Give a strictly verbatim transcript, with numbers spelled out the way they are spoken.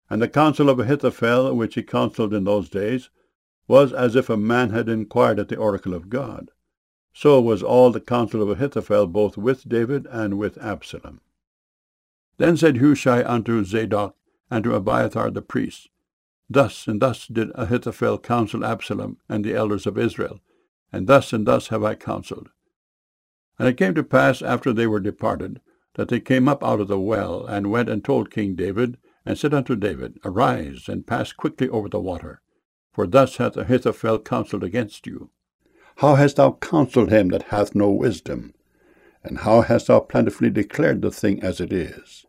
And the counsel of Ahithophel, which he counselled in those days, was as if a man had inquired at the oracle of God. So was all the counsel of Ahithophel, both with David and with Absalom. Then said Hushai unto Zadok and to Abiathar the priests, Thus and thus did Ahithophel counsel Absalom and the elders of Israel, and thus and thus have I counselled. And it came to pass, after they were departed, that they came up out of the well, and went and told King David, and said unto David, Arise, and pass quickly over the water, for thus hath Ahithophel counselled against you. How hast thou counselled him that hath no wisdom? And how hast thou plentifully declared the thing as it is?